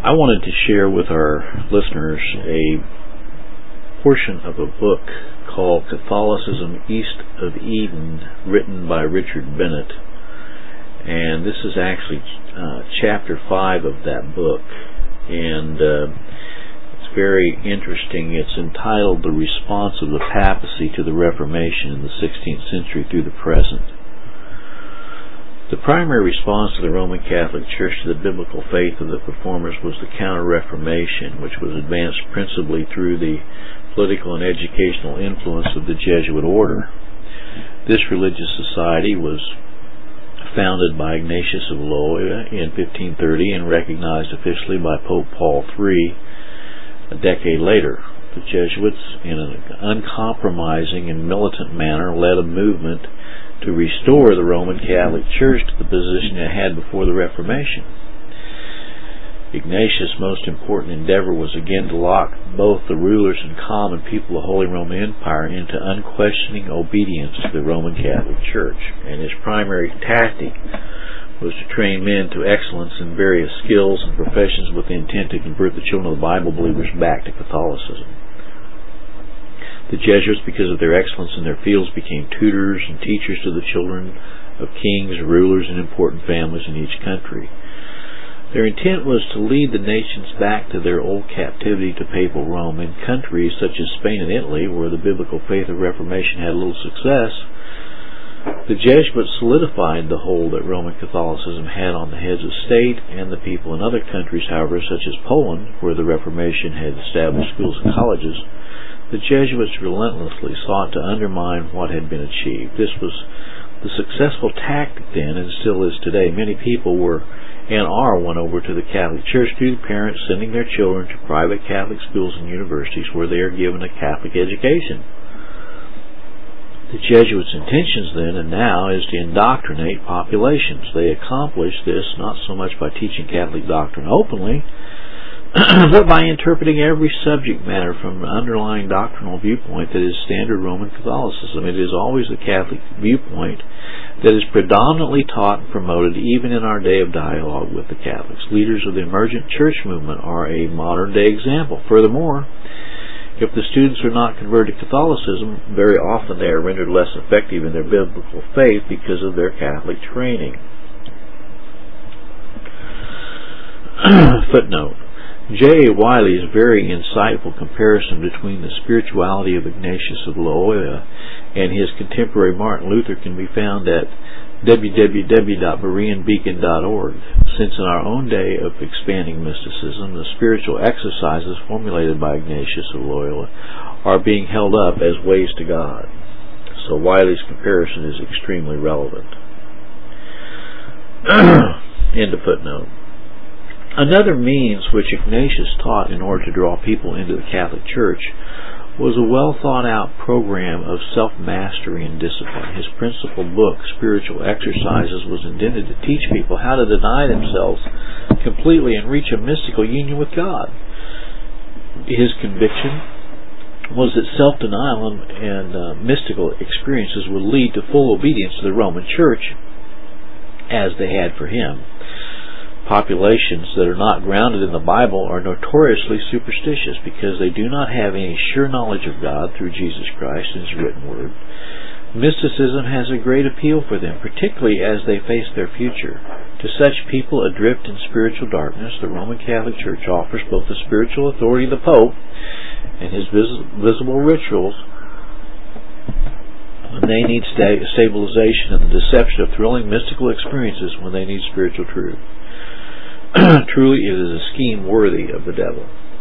I wanted to share with our listeners a portion of a book called Catholicism East of Eden, written by Richard Bennett. And this is actually chapter 5 of that book. And it's very interesting. It's entitled The Response of the Papacy to the Reformation in the 16th Century through the Present. The primary response of the Roman Catholic Church to the biblical faith of the Reformers was the Counter-Reformation, which was advanced principally through the political and educational influence of the Jesuit order. This religious society was founded by Ignatius of Loyola in 1530 and recognized officially by Pope Paul III a decade later. The Jesuits, in an uncompromising and militant manner, led a movement to restore the Roman Catholic Church to the position it had before the Reformation. Ignatius' most important endeavor was again to lock both the rulers and common people of the Holy Roman Empire into unquestioning obedience to the Roman Catholic Church, and his primary tactic was to train men to excellence in various skills and professions with the intent to convert the children of the Bible believers back to Catholicism. The Jesuits, because of their excellence in their fields, became tutors and teachers to the children of kings, rulers, and important families in each country. Their intent was to lead the nations back to their old captivity to papal Rome. In countries such as Spain and Italy, where the biblical faith of Reformation had little success, the Jesuits solidified the hold that Roman Catholicism had on the heads of state and the people. In other countries, however, such as Poland, where the Reformation had established schools and colleges, the Jesuits relentlessly sought to undermine what had been achieved. This was the successful tactic then, and still is today. Many people were and are won over to the Catholic Church through the parents sending their children to private Catholic schools and universities where they are given a Catholic education. The Jesuits' intentions then and now is to indoctrinate populations. They accomplish this not so much by teaching Catholic doctrine openly, but by interpreting every subject matter from an underlying doctrinal viewpoint that is standard Roman Catholicism. It is always the Catholic viewpoint that is predominantly taught and promoted even in our day of dialogue with the Catholics. Leaders of the emergent church movement are a modern-day example. Furthermore, if the students are not converted to Catholicism, very often they are rendered less effective in their biblical faith because of their Catholic training. Footnote. J. A. Wiley's very insightful comparison between the spirituality of Ignatius of Loyola and his contemporary Martin Luther can be found at www.bereanbeacon.org. Since in our own day of expanding mysticism, the spiritual exercises formulated by Ignatius of Loyola are being held up as ways to God. So Wiley's comparison is extremely relevant. End of footnote. Another means which Ignatius taught in order to draw people into the Catholic Church was a well-thought-out program of self-mastery and discipline. His principal book, Spiritual Exercises, was intended to teach people how to deny themselves completely and reach a mystical union with God. His conviction was that self-denial and mystical experiences would lead to full obedience to the Roman Church as they had for him. Populations that are not grounded in the Bible are notoriously superstitious because they do not have any sure knowledge of God through Jesus Christ and His written word. Mysticism has a great appeal for them, particularly as they face their future. To such people adrift in spiritual darkness, the Roman Catholic Church offers both the spiritual authority of the Pope and his visible rituals when they need stabilization, and the deception of thrilling mystical experiences when they need spiritual truth. Truly, it is a scheme worthy of the devil.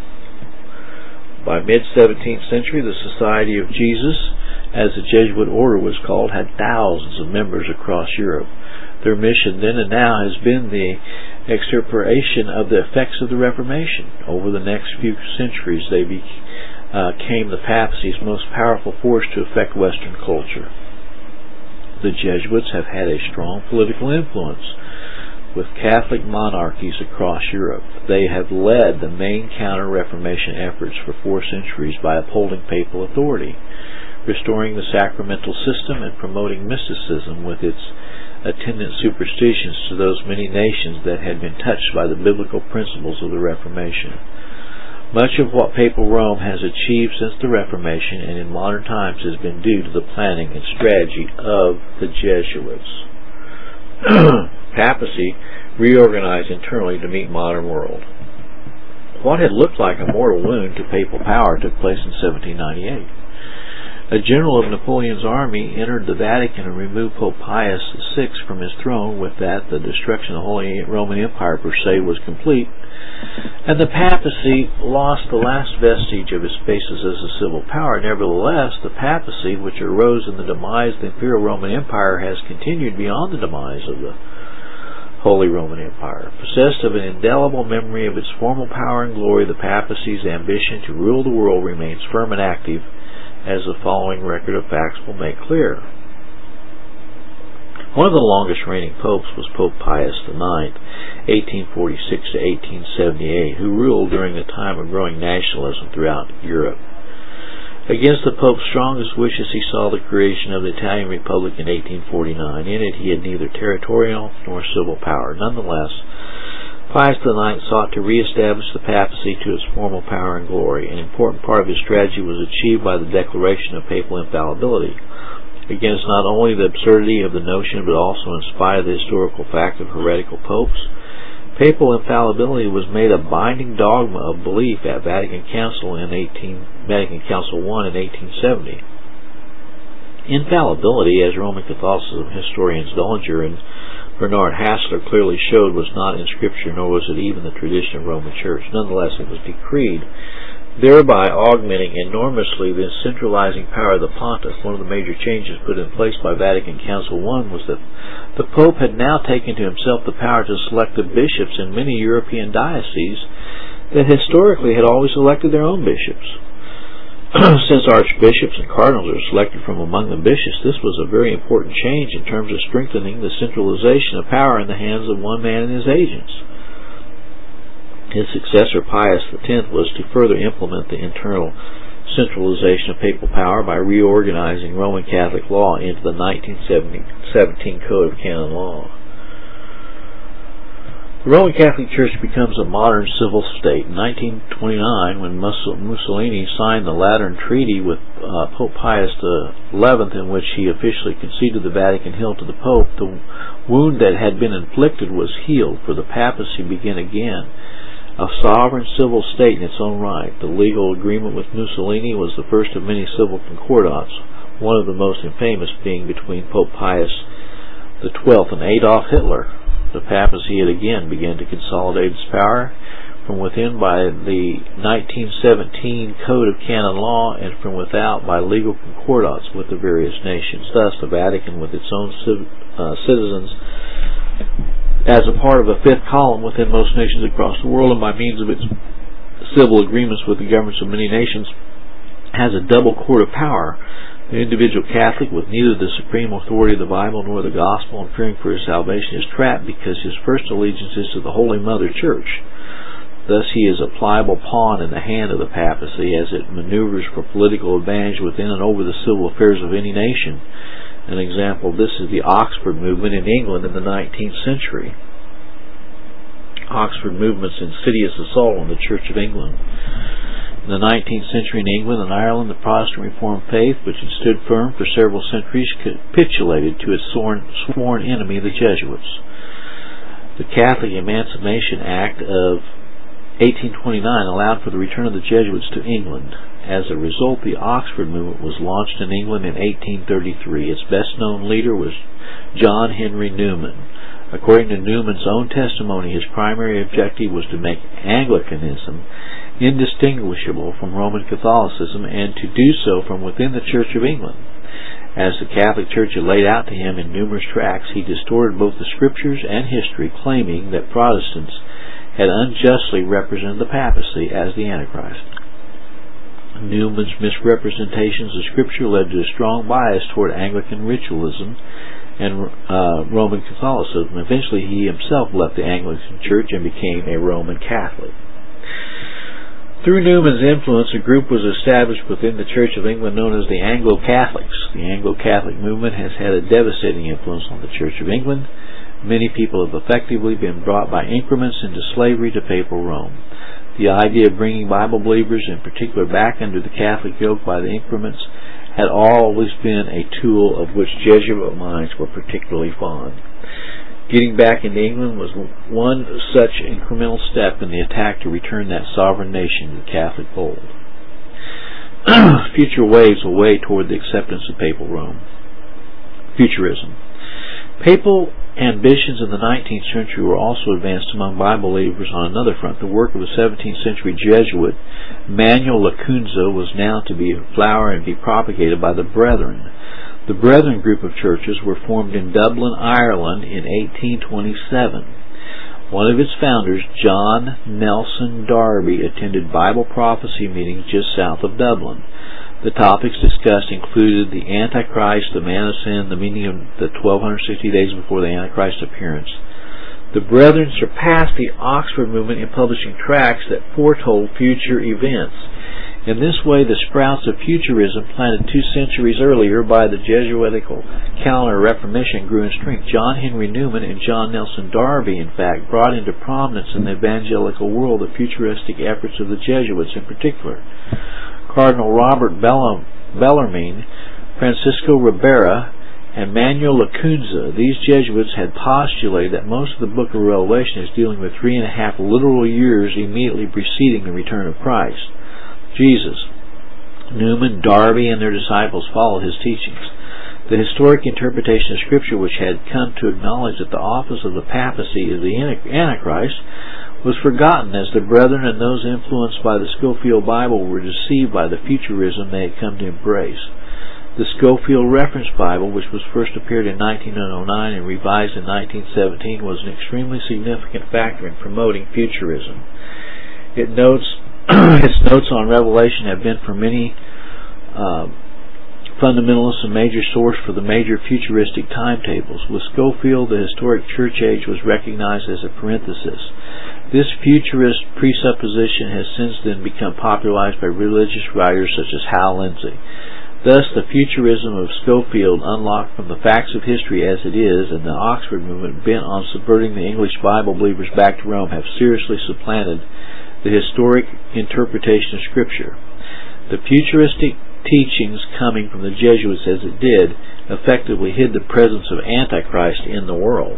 By mid-17th century, the Society of Jesus, as the Jesuit order was called, had thousands of members across Europe. Their mission then and now has been the extirpation of the effects of the Reformation. Over the next few centuries, they became the papacy's most powerful force to affect Western culture. The Jesuits have had a strong political influence with Catholic monarchies across Europe. They have led the main counter-Reformation efforts for 4 centuries by upholding papal authority, restoring the sacramental system, and promoting mysticism with its attendant superstitions to those many nations that had been touched by the biblical principles of the Reformation. Much of what Papal Rome has achieved since the Reformation and in modern times has been due to the planning and strategy of the Jesuits. Papacy reorganized internally to meet modern world. What had looked like a mortal wound to papal power took place in 1798. A general of Napoleon's army entered the Vatican and removed Pope Pius VI from his throne. With that, the destruction of the Holy Roman Empire per se was complete, and the papacy lost the last vestige of its basis as a civil power. Nevertheless, the papacy, which arose in the demise of the Imperial Roman Empire, has continued beyond the demise of the Holy Roman Empire. Possessed of an indelible memory of its former power and glory, the papacy's ambition to rule the world remains firm and active, as the following record of facts will make clear. One of the longest reigning popes was Pope Pius IX, 1846 to 1878, who ruled during a time of growing nationalism throughout Europe. Against the Pope's strongest wishes, he saw the creation of the Italian Republic in 1849. In it, he had neither territorial nor civil power. Nonetheless, Pius IX sought to reestablish the papacy to its former power and glory. An important part of his strategy was achieved by the declaration of papal infallibility. Against not only the absurdity of the notion, but also in spite of the historical fact of heretical popes, papal infallibility was made a binding dogma of belief at Vatican Council I in 1870. Infallibility, as Roman Catholicism historians Dullinger and Bernard Hassler clearly showed, was not in Scripture, nor was it even the tradition of Roman Church. Nonetheless, it was decreed, thereby augmenting enormously the centralizing power of the pontiff. One of the major changes put in place by Vatican Council I was that the Pope had now taken to himself the power to select the bishops in many European dioceses that historically had always elected their own bishops. Since archbishops and cardinals are selected from among the bishops, this was a very important change in terms of strengthening the centralization of power in the hands of one man and his agents. His successor, Pius X, was to further implement the internal centralization of papal power by reorganizing Roman Catholic law into the 1917 Code of Canon Law. The Roman Catholic Church becomes a modern civil state. In 1929, when Mussolini signed the Lateran Treaty with Pope Pius XI, in which he officially conceded the Vatican Hill to the Pope, the wound that had been inflicted was healed, for the papacy began again a sovereign civil state in its own right. The legal agreement with Mussolini was the first of many civil concordats, one of the most infamous being between Pope Pius XII and Adolf Hitler. The papacy had again began to consolidate its power from within by the 1917 Code of Canon Law, and from without by legal concordats with the various nations. Thus, the Vatican, with its own citizens, as a part of a fifth column within most nations across the world, and by means of its civil agreements with the governments of many nations, has a double cord of power. The individual Catholic, with neither the supreme authority of the Bible nor the Gospel, and fearing for his salvation, is trapped because his first allegiance is to the Holy Mother Church. Thus he is a pliable pawn in the hand of the papacy as it maneuvers for political advantage within and over the civil affairs of any nation. An example of this is the Oxford movement in England in the 19th century. Oxford movement's insidious assault on the Church of England. In the 19th century in England and Ireland, the Protestant Reformed faith, which had stood firm for several centuries, capitulated to its sworn enemy, the Jesuits. The Catholic Emancipation Act of 1829 allowed for the return of the Jesuits to England. As a result, the Oxford movement was launched in England in 1833. Its best-known leader was John Henry Newman. According to Newman's own testimony, his primary objective was to make Anglicanism indistinguishable from Roman Catholicism, and to do so from within the Church of England. As the Catholic Church had laid out to him in numerous tracts, he distorted both the Scriptures and history, claiming that Protestants had unjustly represented the papacy as the Antichrist. Newman's misrepresentations of Scripture led to a strong bias toward Anglican ritualism and Roman Catholicism. Eventually, he himself left the Anglican Church and became a Roman Catholic. Through Newman's influence, a group was established within the Church of England known as the Anglo-Catholics. The Anglo-Catholic movement has had a devastating influence on the Church of England. Many people have effectively been brought by increments into slavery to papal Rome. The idea of bringing Bible believers in particular back under the Catholic yoke by the increments had always been a tool of which Jesuit minds were particularly fond. Getting back into England was one such incremental step in the attack to return that sovereign nation to the Catholic fold. Future waves will weigh toward the acceptance of papal Rome. Futurism. Papal ambitions in the 19th century were also advanced among Bible believers on another front. The work of a 17th century Jesuit, Manuel Lacunza, was now to be flower and be propagated by the Brethren. The Brethren group of churches were formed in Dublin, Ireland in 1827. One of its founders, John Nelson Darby, attended Bible prophecy meetings just south of Dublin. The topics discussed included the Antichrist, the man of sin, the meaning of the 1260 days before the Antichrist appearance. The Brethren surpassed the Oxford movement in publishing tracts that foretold future events. In this way, the sprouts of futurism planted 2 centuries earlier by the Jesuitical calendar Reformation grew in strength. John Henry Newman and John Nelson Darby, in fact, brought into prominence in the evangelical world the futuristic efforts of the Jesuits in particular. Cardinal Robert Bellarmine, Francisco Ribera, and Manuel Lacunza, these Jesuits had postulated that most of the book of Revelation is dealing with 3.5 literal years immediately preceding the return of Christ, Jesus. Newman, Darby, and their disciples followed his teachings. The historic interpretation of Scripture, which had come to acknowledge that the office of the papacy is the Antichrist, was forgotten as the Brethren and those influenced by the Scofield Bible were deceived by the futurism they had come to embrace. The Scofield Reference Bible, which was first appeared in 1909 and revised in 1917, was an extremely significant factor in promoting futurism. Its notes on Revelation have been for many fundamentalists a major source for the major futuristic timetables. With Scofield, the historic church age was recognized as a parenthesis. This futurist presupposition has since then become popularized by religious writers such as Hal Lindsey. Thus, the futurism of Scofield, unlocked from the facts of history as it is, and the Oxford movement bent on subverting the English Bible believers back to Rome have seriously supplanted the historic interpretation of Scripture. The futuristic teachings coming from the Jesuits, as it did, effectively hid the presence of Antichrist in the world.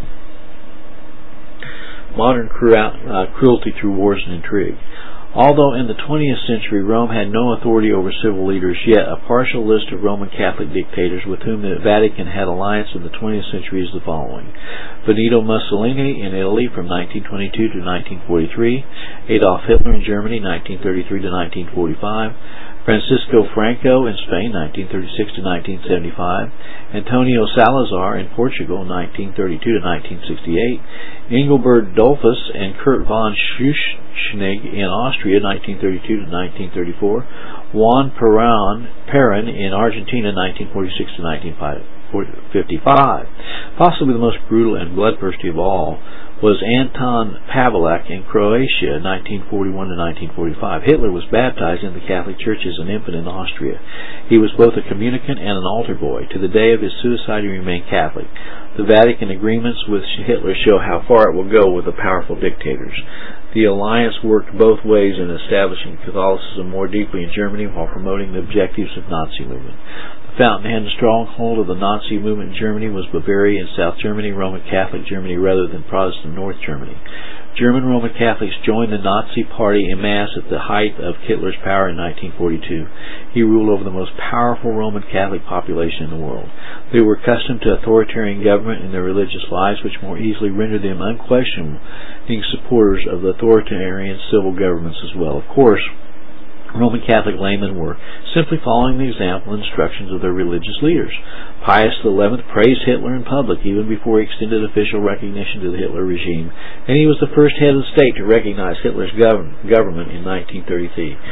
Modern cruelty through wars and intrigue. Although in the 20th century Rome had no authority over civil leaders, yet a partial list of Roman Catholic dictators with whom the Vatican had alliance in the 20th century is the following: Benito Mussolini in Italy from 1922 to 1943, Adolf Hitler in Germany 1933 to 1945, Francisco Franco in Spain 1936 to 1975, Antonio Salazar in Portugal 1932 to 1968, Engelbert Dollfuss and Kurt von Schuschnigg in Austria 1932 to 1934, Juan Perón in Argentina 1946 to 1955. Possibly the most brutal and bloodthirsty of all was Anton Pavlak in Croatia 1941 to 1945. Hitler was baptized in the Catholic Church as an infant in Austria. He was both a communicant and an altar boy. To the day of his suicide, he remained Catholic. The Vatican agreements with Hitler show how far it will go with the powerful dictators. The alliance worked both ways in establishing Catholicism more deeply in Germany while promoting the objectives of Nazi movement. The fountainhead and stronghold of the Nazi movement in Germany was Bavaria and South Germany, Roman Catholic Germany rather than Protestant North Germany. German Roman Catholics joined the Nazi Party en masse at the height of Hitler's power in 1942. He ruled over the most powerful Roman Catholic population in the world. They were accustomed to authoritarian government in their religious lives, which more easily rendered them unquestioning supporters of the authoritarian civil governments as well. Of course, Roman Catholic laymen were simply following the example and instructions of their religious leaders. Pius XI praised Hitler in public even before he extended official recognition to the Hitler regime, and he was the first head of the state to recognize Hitler's government in 1933.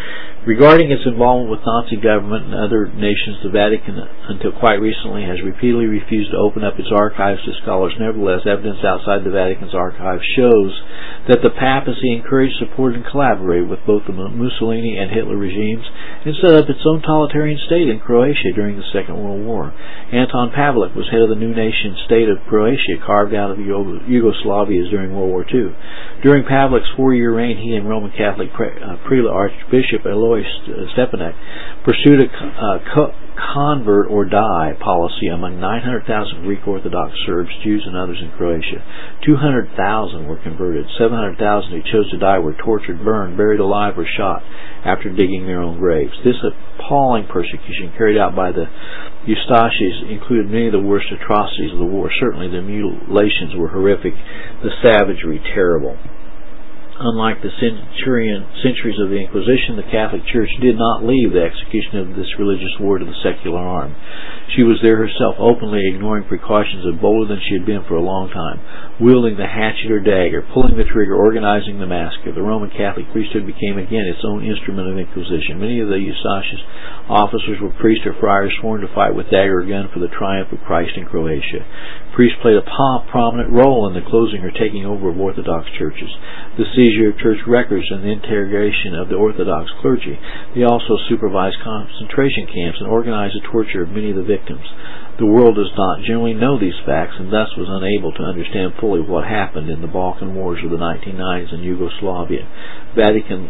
Regarding its involvement with Nazi government and other nations, the Vatican, until quite recently, has repeatedly refused to open up its archives to scholars. Nevertheless, evidence outside the Vatican's archives shows that the papacy encouraged, supported, and collaborated with both the Mussolini and Hitler regimes and set up its own totalitarian state in Croatia during the Second World War. Anton Pavelic was head of the new nation state of Croatia, carved out of Yugoslavia during World War II. During Pavelic's 4-year reign, he and Roman Catholic prelate Archbishop Alois Stepanek pursued a convert or die policy among 900,000 Greek Orthodox Serbs, Jews, and others in Croatia. 200,000 were converted. 700,000 who chose to die were tortured, burned, buried alive, or shot after digging their own graves. This appalling persecution carried out by the Ustashis included many of the worst atrocities of the war. Certainly the mutilations were horrific, the savagery terrible. Unlike the centuries of the Inquisition, the Catholic Church did not leave the execution of this religious war to the secular arm. She was there herself, openly ignoring precautions and bolder than she had been for a long time, wielding the hatchet or dagger, pulling the trigger, organizing the massacre. The Roman Catholic priesthood became again its own instrument of inquisition. Many of the Ustash's officers were priests or friars sworn to fight with dagger or gun for the triumph of Christ in Croatia. Priests played a prominent role in the closing or taking over of Orthodox churches, the seizure of church records, and the interrogation of the Orthodox clergy. They also supervised concentration camps and organized the torture of many of the victims. The world does not generally know these facts and thus was unable to understand fully what happened in the Balkan Wars of the 1990s in Yugoslavia. Vatican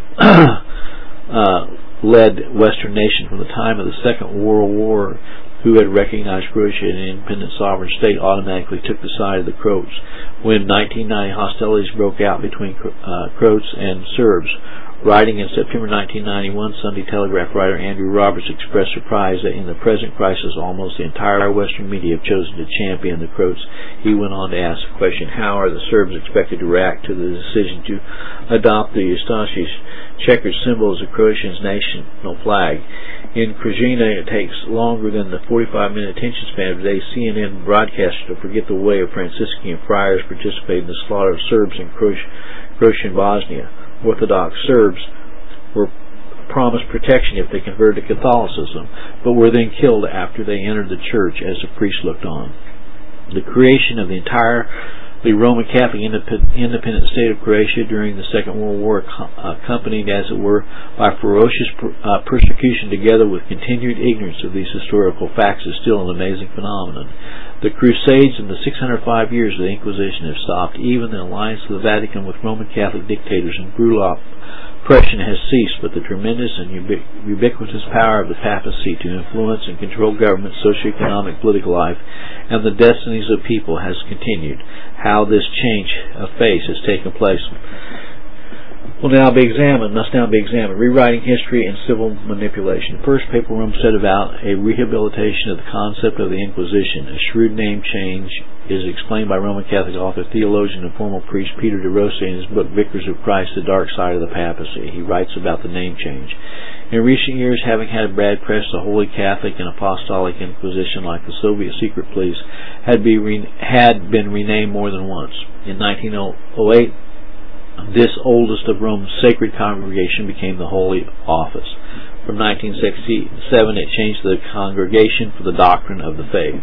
led Western nation from the time of the Second World War, who had recognized Croatia as an independent sovereign state, automatically took the side of the Croats. When 1990 hostilities broke out between Croats and Serbs, writing in September 1991, Sunday Telegraph writer Andrew Roberts expressed surprise that in the present crisis almost the entire Western media have chosen to champion the Croats. He went on to ask the question, how are the Serbs expected to react to the decision to adopt the Ustaši's checkered symbol as the Croatian's national flag? In Krajina, it takes longer than the 45-minute attention span of today's CNN broadcasters to forget the way of Franciscan friars participated in the slaughter of Serbs in Croatian Bosnia. Orthodox Serbs were promised protection if they converted to Catholicism, but were then killed after they entered the church as the priests looked on. The creation of the Roman Catholic independent state of Croatia during the Second World War, accompanied, as it were, by ferocious persecution together with continued ignorance of these historical facts, is still an amazing phenomenon. The Crusades and the 605 years of the Inquisition have stopped. Even the alliance of the Vatican with Roman Catholic dictators and brutal oppression has ceased, but the tremendous and ubiquitous power of the papacy to influence and control government, socioeconomic, political life, and the destinies of people has continued. How this change of face has taken place must now be examined. Rewriting history and civil manipulation. First, Papal Rome set about a rehabilitation of the concept of the Inquisition. A shrewd name change is explained by Roman Catholic author, theologian, and former priest Peter de Rossi in his book Vicars of Christ, The Dark Side of the Papacy. He writes about the name change. In recent years, having had a bad press, the Holy Catholic and Apostolic Inquisition, like the Soviet secret police, had been renamed more than once. In 1908, this oldest of Rome's sacred congregation became the Holy Office. From 1967, it changed to the Congregation for the Doctrine of the Faith.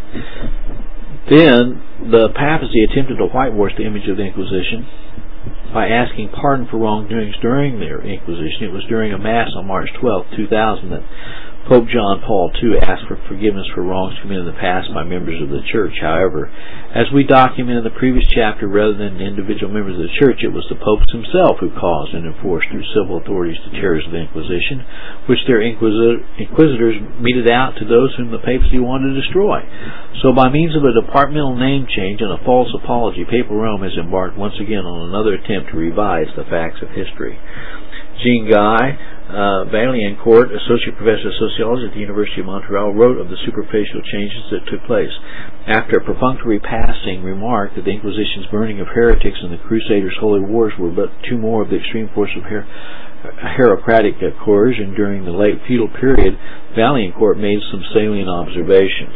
Then, the papacy attempted to whitewash the image of the Inquisition by asking pardon for wrongdoings during their Inquisition. It was during a Mass on March 12, 2000, that Pope John Paul II asked for forgiveness for wrongs committed in the past by members of the Church. However, as we documented in the previous chapter, rather than individual members of the Church, it was the popes himself who caused and enforced through civil authorities the terrors of the Inquisition, which their inquisitors meted out to those whom the papacy wanted to destroy. So by means of a departmental name change and a false apology, Papal Rome has embarked once again on another attempt to revise the facts of history. Jean-Guy Vaillancourt, Associate Professor of Sociology at the University of Montreal, wrote of the superficial changes that took place. After a perfunctory passing remark that the Inquisition's burning of heretics and the Crusaders' holy wars were but two more of the extreme force of herocratic coercion during the late feudal period, Vaillancourt made some salient observations.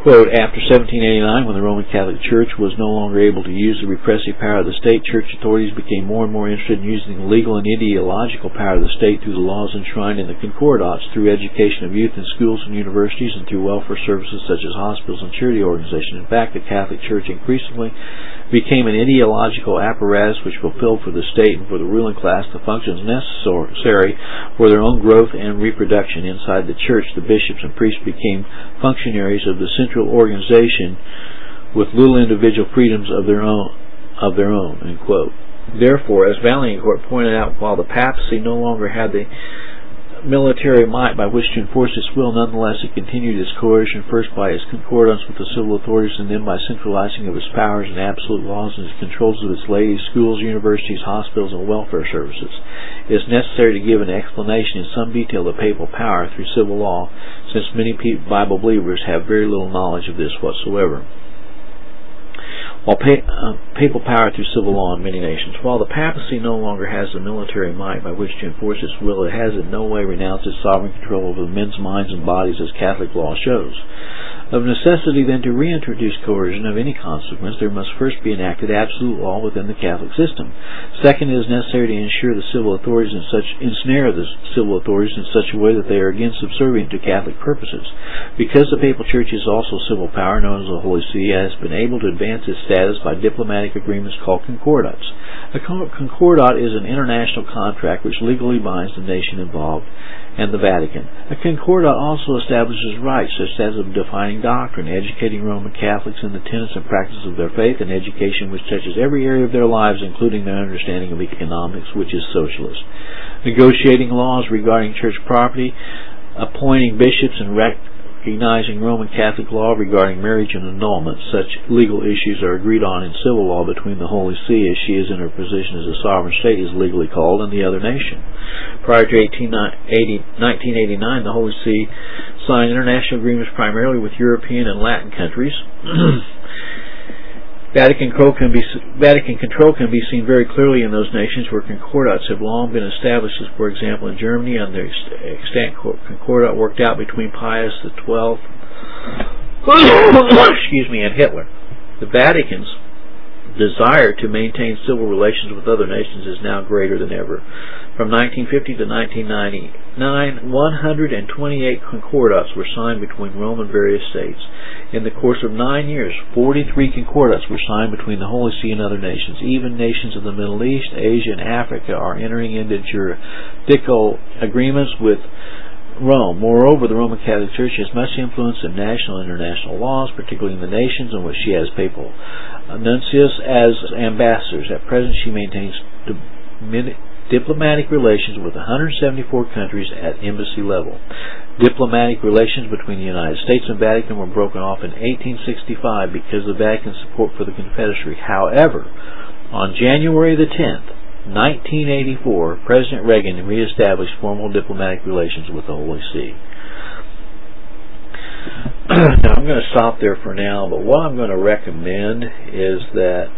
Quote, after 1789, when the Roman Catholic Church was no longer able to use the repressive power of the state, church authorities became more and more interested in using the legal and ideological power of the state through the laws enshrined in the Concordats, through education of youth in schools and universities, and through welfare services such as hospitals and charity organizations. In fact, the Catholic Church increasingly became an ideological apparatus which fulfilled for the state and for the ruling class the functions necessary for their own growth and reproduction. Inside the church, the bishops and priests became functionaries of the central organization with little individual freedoms of their own. End quote. Therefore, as Vaillancourt pointed out, while the papacy no longer had the military might by which to enforce its will, nonetheless it continued its coercion, first by its concordance with the civil authorities, and then by centralizing of its powers and absolute laws and its controls of its laity, schools, universities, hospitals, and welfare services. It is necessary to give an explanation in some detail of papal power through civil law, since many Bible believers have very little knowledge of this whatsoever. While papal power through civil law in many nations. While the papacy no longer has the military might by which to enforce its will, it has in no way renounced its sovereign control over men's minds and bodies, as Catholic law shows. Of necessity, then, to reintroduce coercion of any consequence, there must first be enacted absolute law within the Catholic system. Second, it is necessary to ensnare the civil authorities in such a way that they are again subservient to Catholic purposes. Because the Papal Church is also civil power, known as the Holy See, it has been able to advance its status by diplomatic agreements called concordats. A concordat is an international contract which legally binds the nation involved and the Vatican. A concordat also establishes rights, such as of defining doctrine, educating Roman Catholics in the tenets and practices of their faith, and education which touches every area of their lives, including their understanding of economics, which is socialist. Negotiating laws regarding church property, appointing bishops, and recognizing Roman Catholic law regarding marriage and annulment. Such legal issues are agreed on in civil law between the Holy See, as she is in her position as a sovereign state is legally called, and the other nation. Prior to 1989, the Holy See signed international agreements primarily with European and Latin countries. Vatican control can be seen very clearly in those nations where concordats have long been established, as for example in Germany, on the extant concordat worked out between Pius XII and Hitler. The Vatican's desire to maintain civil relations with other nations is now greater than ever. From 1950 to 1999, 128 concordats were signed between Rome and various states. In the course of 9 years, 43 concordats were signed between the Holy See and other nations. Even nations of the Middle East, Asia, and Africa are entering into juridical agreements with Rome. Moreover, the Roman Catholic Church has much influence in national and international laws, particularly in the nations in which she has papal nuncios as ambassadors. At present, she maintains diplomatic relations with 174 countries at embassy level. Diplomatic relations between the United States and Vatican were broken off in 1865 because of Vatican's support for the Confederacy. However, on January the 10th, 1984, President Reagan reestablished formal diplomatic relations with the Holy See. Now, I'm going to stop there for now, but what I'm going to recommend is that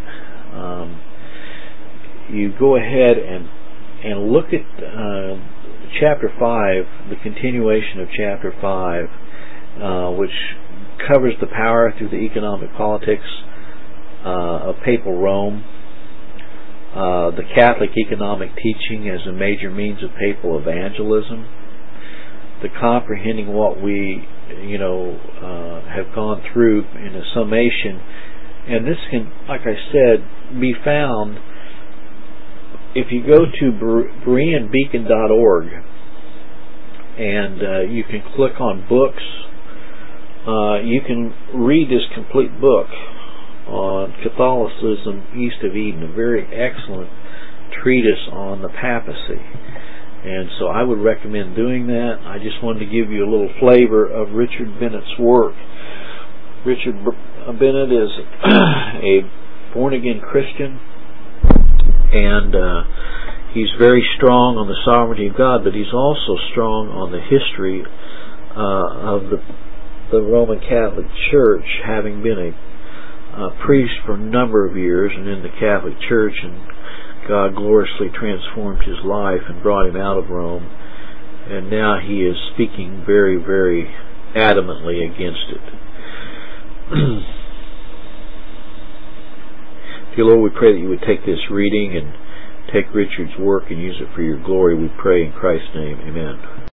you go ahead and look at Chapter 5, the continuation of Chapter 5, which covers the power through the economic politics of Papal Rome, the Catholic economic teaching as a major means of papal evangelism, the comprehending what we have gone through in a summation. And this can, like I said, be found if you go to BereanBeacon.org and you can click on books. You can read this complete book on Catholicism East of Eden, a very excellent treatise on the papacy. And so I would recommend doing that. I just wanted to give you a little flavor of Richard Bennett's work. Richard Bennett is a born-again Christian, and he's very strong on the sovereignty of God, but he's also strong on the history of the Roman Catholic Church, having been a priest for a number of years and in the Catholic Church, and God gloriously transformed his life and brought him out of Rome, and now he is speaking very, very adamantly against it. Dear Lord, we pray that you would take this reading and take Richard's work and use it for your glory. We pray in Christ's name. Amen.